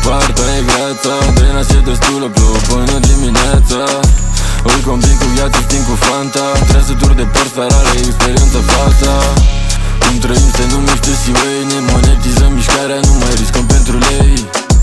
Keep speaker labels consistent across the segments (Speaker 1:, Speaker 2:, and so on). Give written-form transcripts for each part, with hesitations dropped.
Speaker 1: partea e greața, de nașe destulă, plouă până dimineața. Îl combin cu viață, sting cu Fanta, trăsături de păr ferare, experiență fata. Cum trăim să nu miște și way, ne monetizăm mișcarea, nu mai riscăm pentru lei.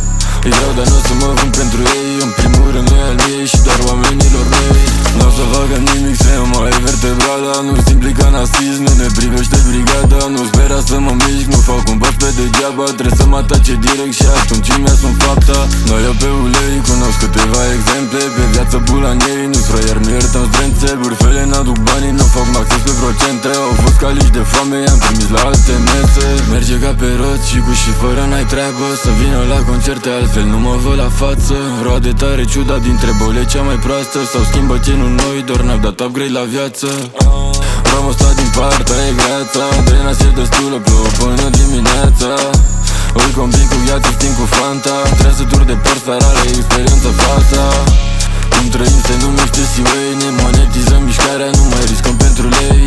Speaker 1: Îi vreau, dar n-o să mă vând pentru ei. În primul rând noi al miei și doar oamenilor mei. N-o să facă nimic să eu mai vertebrala. Nu-ți implica nazism, nu ne privește brigada. Nu spera să mă mișc, nu fac un bas pe degeaba. Trebuie să mă atace direct și atunci mi sunt fapta. Noi eu pe ulei, cunosc câteva exemple. Pe viață bula în ei, nu-s fraier, nu iertăm zdrențe. Bârfele n-aduc banii, nu fac maxes pe procente. Au fost calici de foame, i-am trimis la alte mese. Merge ca pe roți și cu și fără n-ai treabă. Să vină la concerte, altfel nu mă văd la față. Roade tare ciuda dintre bole cea mai proastă. Sau schimbă genul noi, doar n-am dat upgrade la viață. Romul sta din partea e greața, de nașe destulă, plouă până dimineața. Îl combin cu viață, sting cu Fanta, trăsături de păr ferare, experiență fata. Cum trăim să nu miște și way, ne monetizăm mișcarea, nu mai riscăm pentru lei.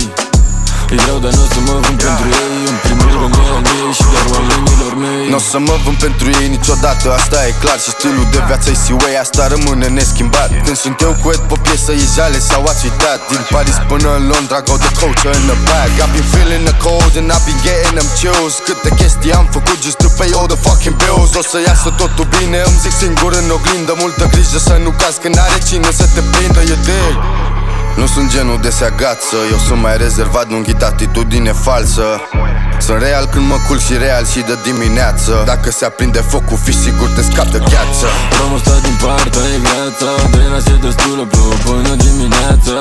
Speaker 1: Îi vreau, dar n-o să mă vând pentru ei. În primul rând noi al miei și doar oamenilor mei.
Speaker 2: N-o să mă vând pentru ei niciodată, asta e clar. Și stilul de viață-i C-Way, asta rămâne neschimbat. Când sunt eu cu Ed pe piesă, e jale sau ați uitat. Din Paris până în Londra, got the culture in the bag. I've been feeling the cold and I've been getting them chills. Câte chestii am făcut just to pay all the fucking bills. O să iasă totul bine, îmi zic singur în oglindă. Multă grijă să nu cazi când are cine să te prindă, e dig. Nu sunt genul de se agață, eu sunt mai rezervat, nu înghit atitudine falsă. Sunt real când mă culc și real și de dimineață. Dacă se aprinde focul, fii sigur te scap de gheață.
Speaker 1: Romul sta din partea e greața, de nașe destulă, plouă până dimineața.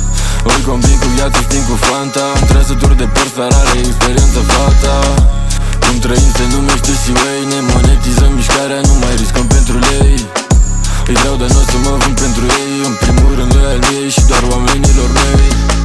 Speaker 1: Îl combin cu viață, sting cu Fanta, trăsături de păr ferare, experiență fata. Cum trăim să nu miște și way, ne monetizăm mișcarea, nu mai riscăm pentru lei. Îi vreau, dar n-o să mă vând pentru ei. În primul rând noi al miei și doar oamenilor mei.